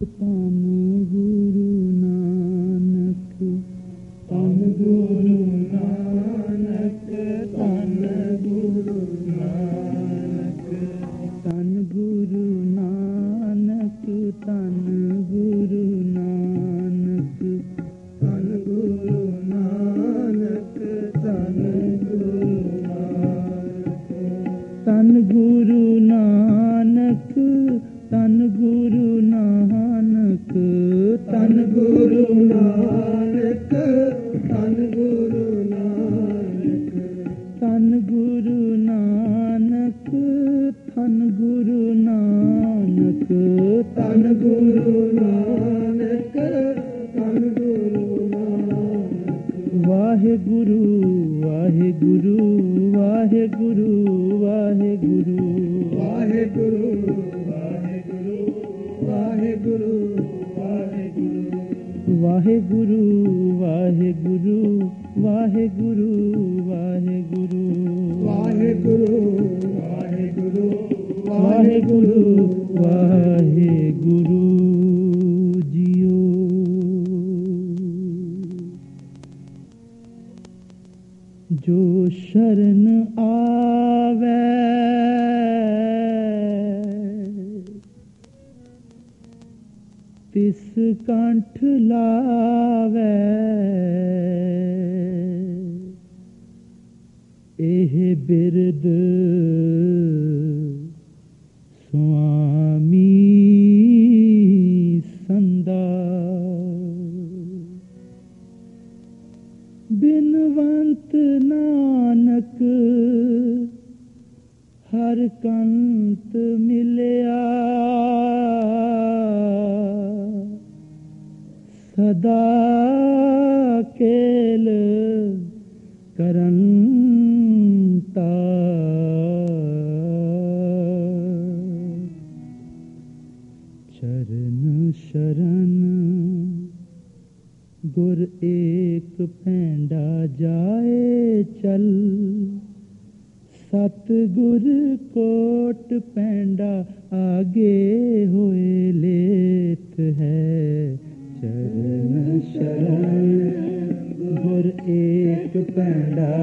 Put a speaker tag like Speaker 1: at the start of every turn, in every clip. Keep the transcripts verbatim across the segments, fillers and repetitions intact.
Speaker 1: ਧੰਨ ਗੁਰੂ ਨਾਨਕ, ਧੰਨ ਗੁਰੂ ਨਾਨਕ, ਧੰਨ ਗੁਰੂ ਨਾਨਕ, ਧੰਨ ਗੁਰੂ ਨਾਨਕ, ਧੰਨ ਗੁਰੂ ਨਾਨਕ, ਧੰਨ ਗੁਰੂ ਨਾਨਕ, ਧੰਨ ਗੁਰੂ ਨਾਨਕ, ਧੰਨ ਗੁਰੂ ਨਾਨਕ, ਧੰਨ ਗੁਰੂ ਨਾਨਕ, ਧੰਨ ਗੁਰੂ ਨਾਨਕ, ਧੰਨ ਗੁਰੂ ਨਾਨਕ, ਧੰਨ ਗੁਰੂ ਨਾਨਕ, ਧੰਨ ਗੁਰੂ ਨਾਨਕ, ਧੰਨ ਗੁਰੂ ਨਾਨਕ, ਧੰਨ ਗੁਰੂ ਨਾਨਕ। ਵਾਹਿਗੁਰੂ ਵਾਹਿਗੁਰੂ ਵਾਹਿਗੁਰੂ ਵਾਹਿਗੁਰੂ ਵਾਹਿਗੁਰੂ ਵਾਹਿਗੁਰੂ ਵਾਹਿਗੁਰੂ ਵਾਹਿਗੁਰੂ ਵਾਹਿਗੁਰੂ ਵਾਹਿਗੁਰੂ ਵਾਹਿਗੁਰੂ ਵਾਹਿਗੁਰੂ ਵਾਹਿਗੁਰੂ ਵਾਹਿਗੁਰੂ ਵਾਹਿਗੁਰੂ ਵਾਹਿਗੁਰੂ ਜੀਓ। ਜੋ ਸ਼ਰਨ ਆਵੇ ਤਿਸ ਕੰਠ ਲਾਵੇ, ਇਹ ਬਿਰਦ ਸੁਆਮੀ ਸੰਦਾ। ਬਿਨਵੰਤ ਨਾਨਕ ਹਰ ਕੰਤ ਮਿਲਿਆ, ਸਦਾ ਕੇਲ ਕਰੰਤਾ। ਚਰਨ ਸ਼ਰਨ ਗੁਰ ਏਕ ਪੈਂਡਾ ਜਾਏ ਚਲ, ਸਤ ਗੁਰ ਕੋਟ ਪੈਂਡਾ ਆਗੇ ਹੋਏ ਲੇਤ ਹੈ। ਚਰਨ ਸ਼ਰਨ ਗੁਰ ਏਕ ਪੈਂਡਾ,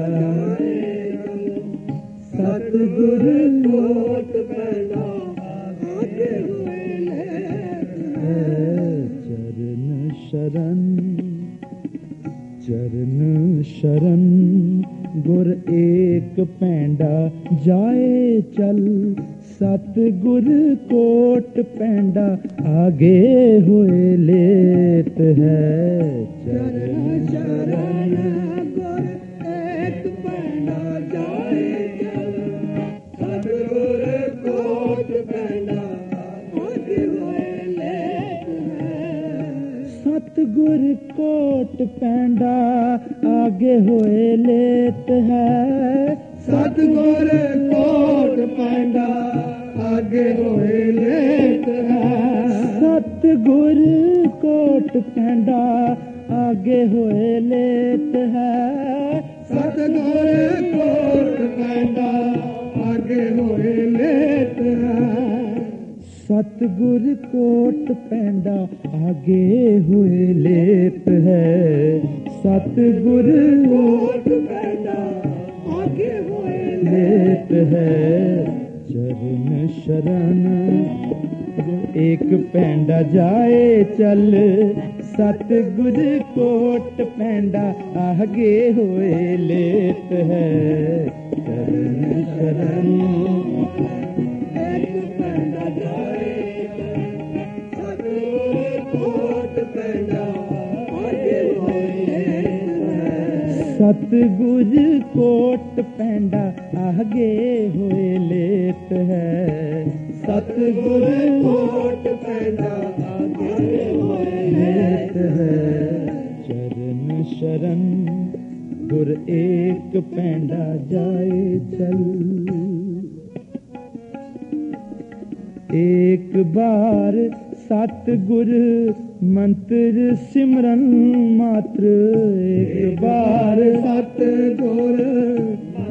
Speaker 1: ਸਤ ਗੁਰ ਕੋਟ ਪੈਂਡਾ ਆਗੇ ਹੋਏ ਲੇਤ ਹੈ। ਚਰਨ ਸ਼ਰਨ ਚਰਨ ਸ਼ਰਨ ਗੁਰ ਏਕ ਪੈਂਡਾ ਜਾਏ ਚਲ, ਸਤ ਗੁਰ ਕੋਟ ਪੈਂਡਾ ਆਗੇ ਹੋਏ ਲੇਤ ਹੈ। ਚਰਨ ਸ਼ਰਨ ਗੁਰ ਏਕ ਪੈਂਡਾ ਜਾਏ ਚਲ, ਸਤ ਗੁਰ ਕੋਟ ਪੈਂਡਾ ਆਗੇ ਹੋਏ ਲੇਤ ਹੈ। ਸਤ ਗੁਰ ਕੋਟ ਪੈਂਡਾ ਆਗੇ ਹੋਏ ਲੇਤ ਹੈ। ਸਤ ਗੁਰ ਕੋਟ ਪੈਂਡਾ ਆਗੇ ਹੋਏ ਲੇਤ ਹੈ। ਸਤ ਗੁਰ ਕੋਟ ਪੈਂਡਾ ਆਗੇ ਹੋਏ ਲੇਤ ਹੈ। ਸਤ ਗੁਰ ਕੋਟ ਪੈਂਡਾ ਆਗੇ ਹੋਏ ਲੇਤ ਹੈ। ਸਤ ਗੁਰ ਕੋਟ ਪੈਂਡਾ ਆਗੇ ਹੋਏ ਲੇਤ ਹੈ। ਸਤ ਗੁਰ ਕੋਟ ਪੈਂਡਾ ਆਗੇ ਹੋਏ ਲੇਤ ਹੈ। ਚਰਨ ਸ਼ਰਨ ਗੁਰ ਏਕ ਪੈਂਡਾ ਜਾਏ ਚਲ, ਸਤ ਗੁਰ ਕੋਟ ਪੈਂਡਾ ਆਗੇ ਹੋਏ ਲੇਤ ਹੈ। ਚਰਨ ਸ਼ਰਨ ਏਕ ਪੈਂਡਾ ਜਾਏ, ਸਤ ਗੁਰ ਕੋਟ ਪੈਂਡਾ ਆਗੇ ਹੋਏ ਲੇਤ ਹੈ। ਸਤ ਗੁਰ ਕੋਟ ਪੈਂਡਾ ਆਗੇ ਹੋਏ ਲੇਤ ਹੈ। ਸਤ ਗੁਰ ਕੋਟ ਪੈਂਡਾ ਆਗੇ ਹੋਏ ਲੇਤ ਹੈ। ਚਰਨ ਸ਼ਰਨ ਗੁਰ ਏਕ ਪੈਂਡਾ ਜਾਏ ਚਲ, ਏਕ ਬਾਰ ਸਤ ਗੁਰ ਮੰਤਰ ਸਿਮਰਨ ਮਾਤਰ। ਏਕ ਬਾਰ ਸਤ ਗੁਰ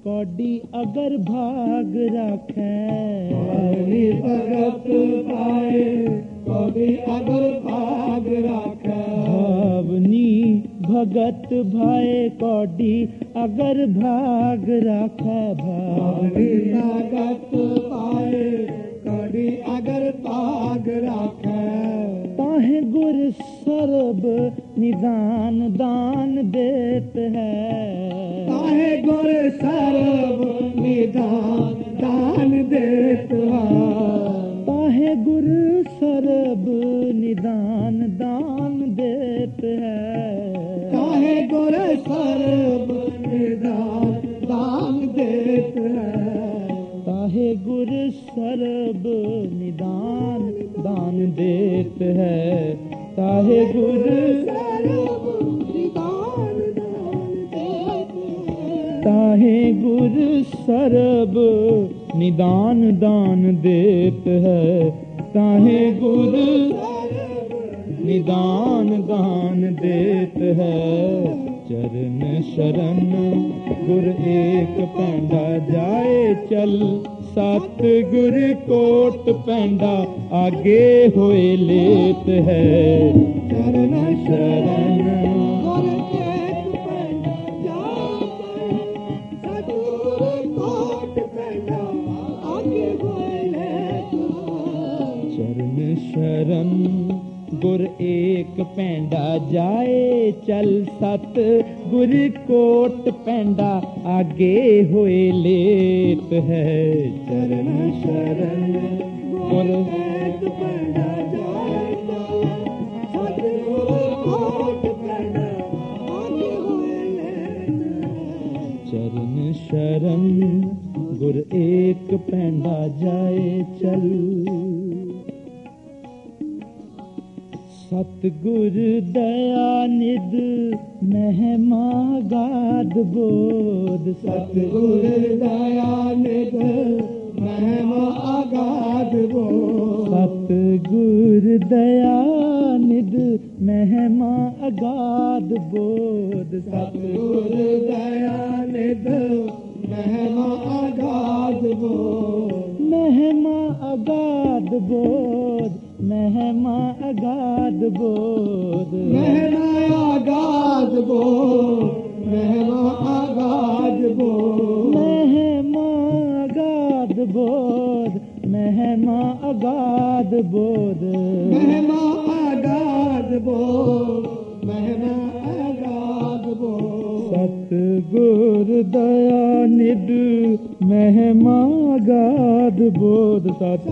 Speaker 2: कौडी अगर भाग राखै
Speaker 1: पावनी भगत पाए कौड़ी अगर भाग राखै
Speaker 2: भावनी भगत भाए कौडी अगर भाग राखै
Speaker 1: पावनी
Speaker 2: भावनी
Speaker 1: भगत पाए कौड़ी अगर भाग राखै
Speaker 2: ताहे गुर सरब निदान दान देत है
Speaker 1: ताहे गुर सरब निदान दान देत है
Speaker 2: ताहे गुर सरब निदान दान देत है
Speaker 1: ताहे गुर सरब निदान दान देत है
Speaker 2: ताहे गुर सरब निदान दान देत है ताहे गुर
Speaker 1: सरब निदान दान देत है
Speaker 2: ताहे गुर सरब निदान दान देत है ताहे गुर निदान दान देत है चरण शरण गुर एक पैंडा जाए चल सत गुर कोट पैंडा आगे होए लेत है
Speaker 1: चरण
Speaker 2: शरण
Speaker 1: गुर एक पैंडा जाए सतगुर कोट पैंडा आगे होए लेत है
Speaker 2: चरण शरण गुर एक पैंडा जाए चल सत गुर कोट पैंडा आगे होए लेत है चरण शरण गुर
Speaker 1: एक पैंडा जाए सतगुर कोट पैंडा आगे होए लेत है
Speaker 2: चरण शरण गुर एक पैंडा जाए चल सतगुर दया निध महिमा गाद बोध
Speaker 1: सतगुर दया निध महिमा आगाध बो
Speaker 2: सतगुर दया निध महिमा अगाध बोध
Speaker 1: सतगुर दया निध महिमा आगाध बो
Speaker 2: महिमा अगाध बोध महिमा अगाध बोध
Speaker 1: महिमा आगाध बो महिमा आगाध बो
Speaker 2: महिमा अगाध बोध महिमा अगाध बोध
Speaker 1: महिमा आगाध बो महिमा आगाध बो
Speaker 2: सतगुर दया निध महिमा अगाध बोध सत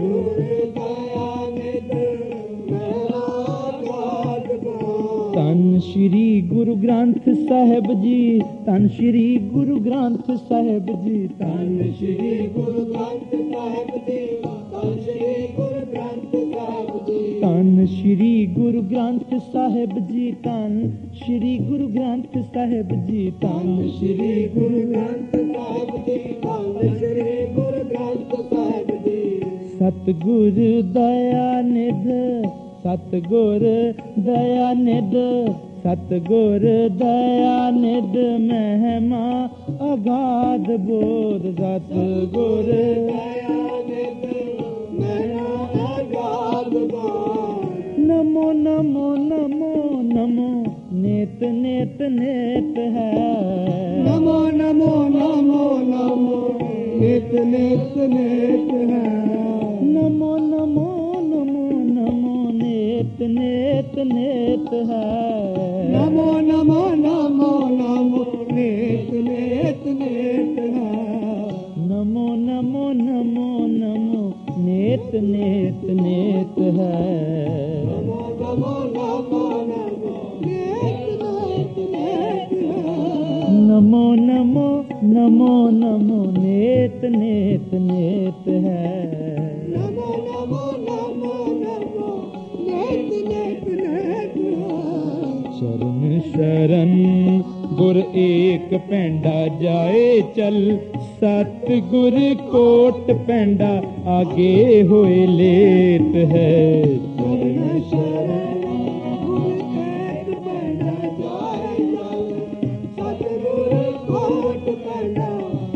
Speaker 1: दया निध महिमा आगाध बो
Speaker 2: ਧੰਨ ਸ਼੍ਰੀ ਗੁਰੂ ਗ੍ਰੰਥ ਸਾਹਿਬ ਜੀ ਧੰਨ ਸ਼੍ਰੀ ਗੁਰੂ ਗ੍ਰੰਥ ਸਾਹਿਬ ਜੀ ਧੰਨ
Speaker 1: श्री गुरु ग्रंथ साहिब जी धन श्री गुरु ग्रंथ साहिब जी
Speaker 2: ਧੰਨ ਸ਼੍ਰੀ ਗੁਰੂ ਗ੍ਰੰਥ ਸਾਹਿਬ ਜੀ ਧੰਨ ਸ਼੍ਰੀ ਗੁਰੂ ਗ੍ਰੰਥ ਸਾਹਿਬ ਜੀ ਧੰਨ
Speaker 1: श्री गुरु ग्रंथ साहिब जी धन श्री गुरु ग्रंथ साहिब जी
Speaker 2: ਸਤਿਗੁਰ ਦਇਆ ਨਿਧ ਸਤਿਗੁਰ ਦਇਆ ਨਿਧ ਸਤਿਗੁਰ ਦਇਆ ਨਿਧ ਮਹਿਮਾ ਅਗਾਧ ਬੋਧ ਸਤਿਗੁਰ
Speaker 1: दया निध महिमा आगाध बो
Speaker 2: ਨਮੋ ਨਮੋ ਨਮੋ ਨਮੋ ਨੇਤ ਨੇਤ ਨੇਤ ਹੈ
Speaker 1: नमो नमो नमो नमो नित नित नित है
Speaker 2: ਨਮੋ ਨਮੋ ਨਮੋ ਨਮੋ ਨੇਤ ਨੇਤ ਨੇਤ ਹੈ
Speaker 1: नमो नमो नमो नमो नित नित नित है
Speaker 2: ਨਮੋ ਨਮੋ ਨਮੋ ਨਮੋ ਨੇਤ ਨੇਤ ਨੇਤ ਹੈ
Speaker 1: नमो नमो नमो नमो नित नित नित है
Speaker 2: ਨਮੋ ਨਮੋ ਨਮੋ ਨਮੋ ਨੇਤ ਨੇਤ ਨੇਤ ਹੈ
Speaker 1: नमो नमो नमो नमो नित नित नित है
Speaker 2: ਚਰਨ ਸ਼ਰਨ ਗੁਰ ਏਕ ਪੈਂਡਾ ਜਾਏ ਚਲ ਸਤ ਗੁਰ ਕੋਟ ਪੈਂਡਾ ਆਗੇ ਹੋਏ ਲੇਤ ਹੈ ਚਰਨ
Speaker 1: शरण गुरु एक पैंडा जाए चल सतगुर कोट पैंडा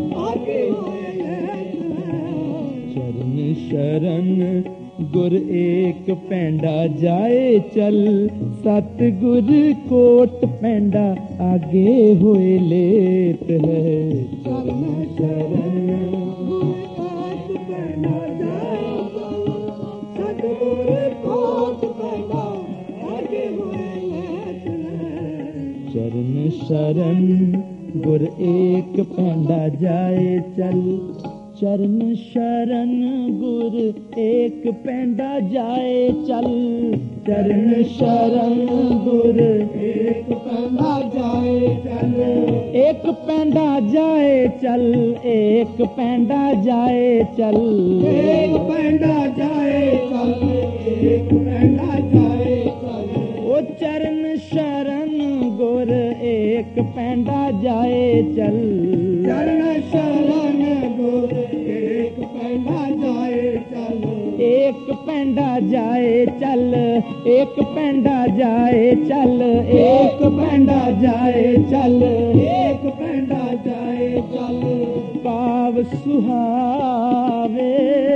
Speaker 2: गुर एक पैंडा जाए चल, सतगुर कोट पैंडा आगे हुए लेत है।
Speaker 1: चरण शरण गुर पैंडा जाए चल, सतगुर कोट पैंडा आगे हुए लेत है।
Speaker 2: चरण शरण गुर एक पैंडा जाए चल, चरण शरण गुर एक पैंडा जाए चल, चरण शरण गुर
Speaker 1: एक पैंडा जाए चल,
Speaker 2: एक पैंडा जाए चल, एक पैंडा जाए चल,
Speaker 1: एक पैंडा जाए चल, एक पैंडा जाए चल।
Speaker 2: ओ चरण शरण गुर एक पैंडा जाए चल,
Speaker 1: चरण शरण गुर एक पैंडा जाए चल,
Speaker 2: एक पैंडा जाए चल, एक पैंडा जाए चल, एक पैंडा जाए चल,
Speaker 1: एक पैंडा जाए चल।
Speaker 2: पाव सुहावे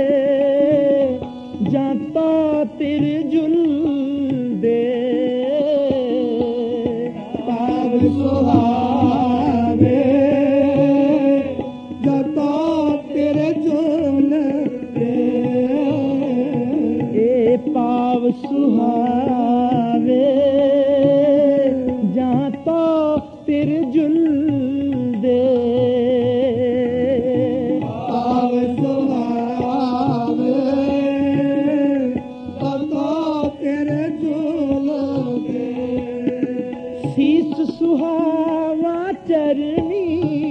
Speaker 2: जाता तिरजुल दे,
Speaker 1: पाव सुहावे जाता तिरजुल दे,
Speaker 2: ए पाव सुहावे जाता तिरजुल दे,
Speaker 1: पाव सुहावे जाता तिरजुल दे।
Speaker 2: शीस सुहावा चरनी,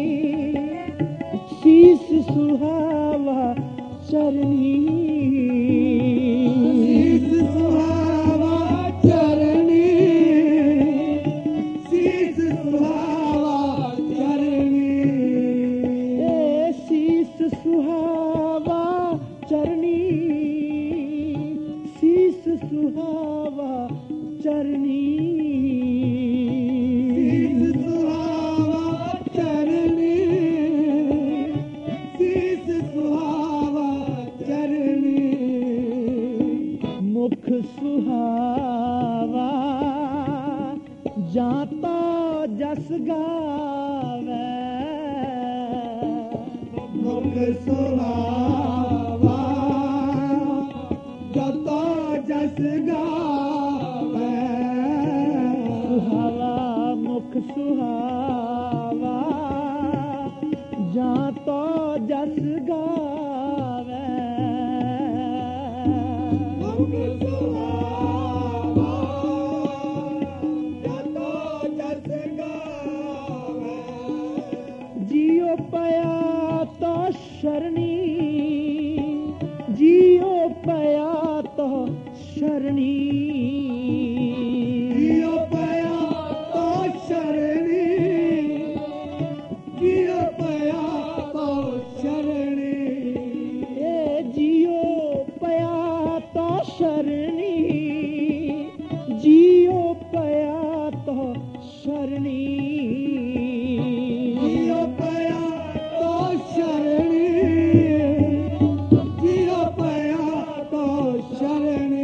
Speaker 2: शीस सुहावा चरनी,
Speaker 1: शीस सुहावा चरणी, शीस सुहावा चरणी,
Speaker 2: ए शीस सुहावा चरनी, शीस सुहावा चरनी,
Speaker 1: शीस सुहावा चरणी, शीस सुहावा चरणी।
Speaker 2: मुख सुहावा जाता जस गावे,
Speaker 1: मुख सुहावा जाता जस गावे,
Speaker 2: सुहावा मुख सुहावा जाता जस गावे,
Speaker 1: मुख सुहावा जाता जस गावे।
Speaker 2: जियो पया तो शरणी, जियो पया तो शरणी,
Speaker 1: जियो पया तो शरणी, जियो पया तो शरणी,
Speaker 2: ए जियो पया तो शरणी, जियो पया तो शरणी,
Speaker 1: जियो पया तो शरणी, जियो पया तो शरणी।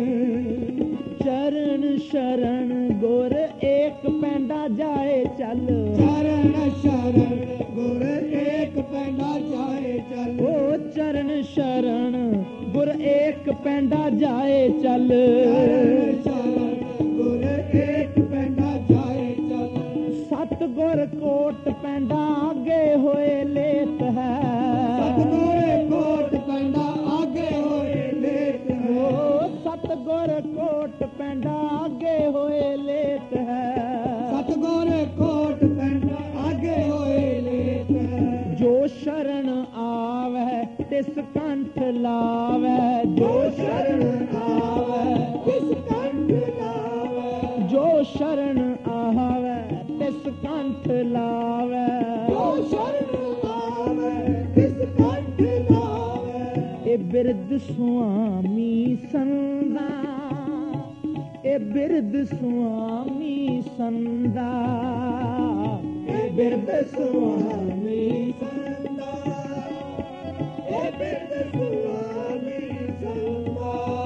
Speaker 2: चरण शरण गुर एक पैंडा जाए चल,
Speaker 1: चरण शरण गुर एक पैंडा जाए चल,
Speaker 2: ओ चरण शरण गुर एक पैंडा जाए चल,
Speaker 1: चरण शरण गुर एक पैंडा जाए चल।
Speaker 2: सतगुर कोट पैंडा आगे होए लेत है,
Speaker 1: सतगुर कोट पैंडा आगे होए लेत है,
Speaker 2: ओ सतगुर कोट पैंडा आगे होए लेत है,
Speaker 1: सतगुर कोट पैंडा आगे होए लेत है।
Speaker 2: जो शरण आवे तिस कंठ लावे, जो शरण आवे
Speaker 1: किस कंठ लावे,
Speaker 2: जो शरण आवे तिस कंठ लावे,
Speaker 1: जो शरण आवे किस कंठ लावे।
Speaker 2: ए बिरद सुआमी संदा, ए बिरद सुआमी संदा,
Speaker 1: ए बिरद सुआमी संदा, ए बिरद सुआमी संदा।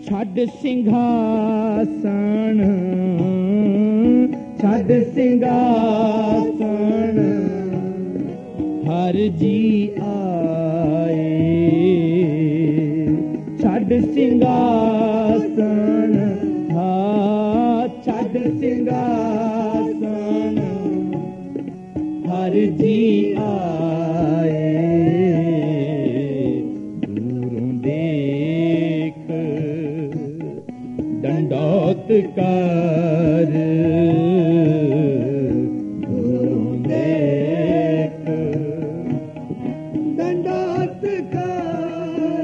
Speaker 2: ਛੱਡ ਸਿੰਘਾਸਣ ਛੱਡ ਸਿੰਘਾਸਣ ਹਰ ਜੀ ਆਏ ਛੱਡ ਸਿੰਘਾਸਣ ਹਾਂ ਛੱਡ ਸਿੰਘਾਸਣ ਹਰ ਜੀ ਆਏ ਦੂਰੋਂ ਦੇਖ ਡੰਡੌਤ ਕਰ ਦੂਰੋਂ ਦੇਖ ਡੰਡੌਤ ਕਰ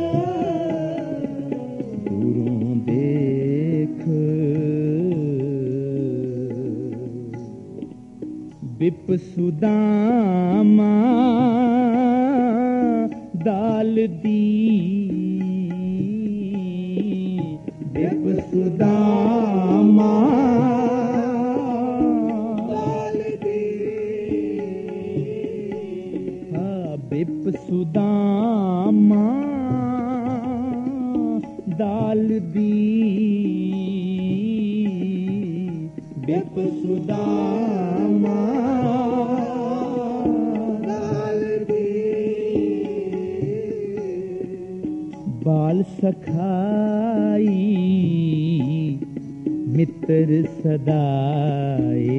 Speaker 2: ਦੂਰੋਂ ਦੇਖ ਬਿਪ ਸੁਦਾਮਾ ਦਾਲ ਦੀ ਬਿਪ ਸੁਦਾਮਾ ਦਾਲ ਦੀ ਹਾਂ ਬਿਪ ਸੁਦਾਮਾ ਦਾਲ ਦੀ ਬਿਪ ਸੁਦਾਮਾ बाल सखाई मित्र सदाए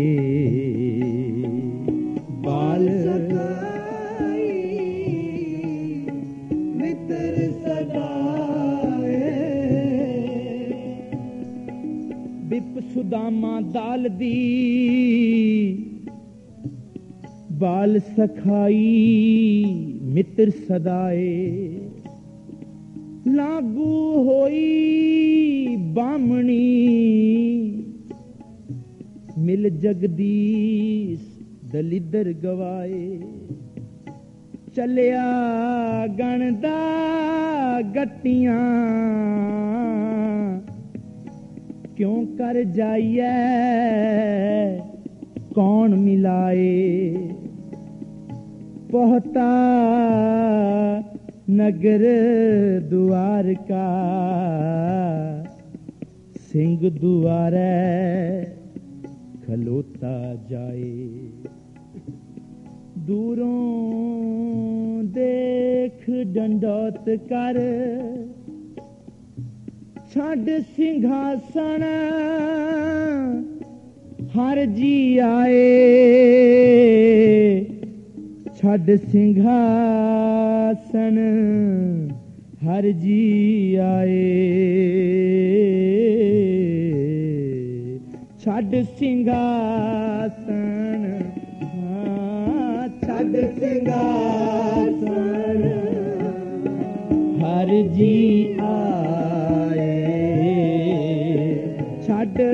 Speaker 2: बाल सखाई मित्र सदाए बिप सुदामा दाल दी बाल सखाई मित्र सदाए लागू होई बामणी मिल जगदीश दलिदर गवाए चलिया गणदा गट्टियां क्यों कर जाइए कौन मिलाए पहुता नगर द्वार का सिंह दुआरे खलोता जाए दूरों देख डंडौत कर छड़ सिंहासन हर जी आए छड़ सिंहासन हर जी आए छड़ सिंहासन हाँ छड़ सिंहासन हर जी आए छड़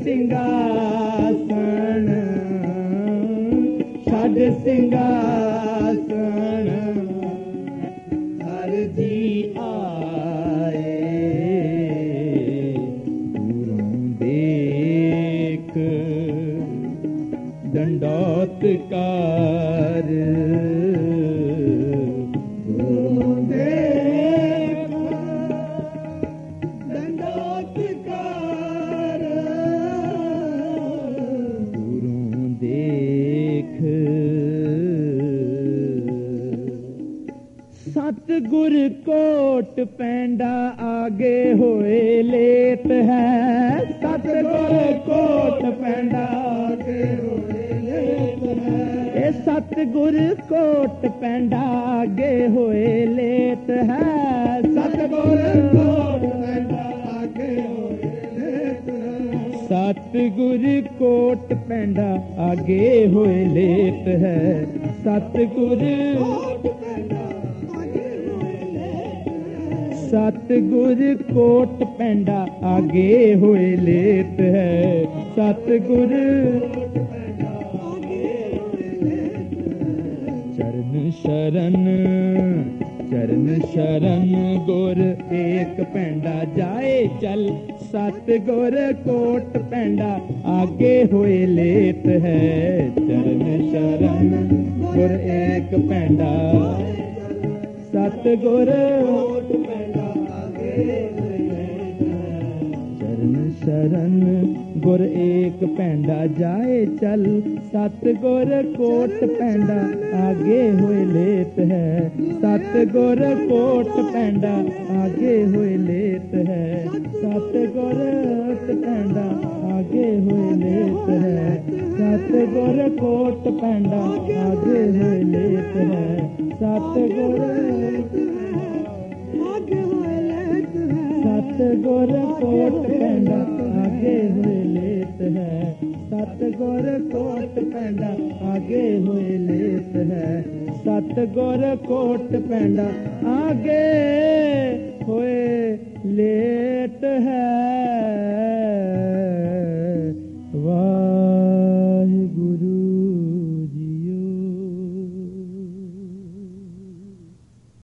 Speaker 2: सिंहासन छड़ सिंहासन हर जी आए दूरों देख डंडौत कर दूरों देख डंडौत कर दूरों देख सतगुर कोट पैंडा आगे होए लेत है सतगुर कोट पैंडा आगे होए लेत है ए सतगुर कोट पैंडा आगे होए लेत है सतगुर कोट पैंडा आगे होए लेत है सतगुर कोट पैंडा आगे होए लेत है सतगुर सतगुर कोट पैंडा आगे होए लेत है सतगुर चरण शरण चरण शरण गुर एक पैंडा जाए चल सतगुर कोट पैंडा आगे होए लेत है चरण शरण गुर एक पैंडा सतगुर कोट पैंडा आगे शरण गुर एक पैंडा जाए चल सत गुर कोट पैंडा आगे हुए लेत है सत गुर कोट पैंडा आगे हुए लेत है सत गुर पैंडा आगे हुए लेत है सत गुर कोट पैंडा आगे हुए लेत है सत गुर सत गुर कोट पैंडा आगे हुए लेत है सत गुर कोट पैंडा आगे हुए लेत है सत गुर कोट पैंडा आगे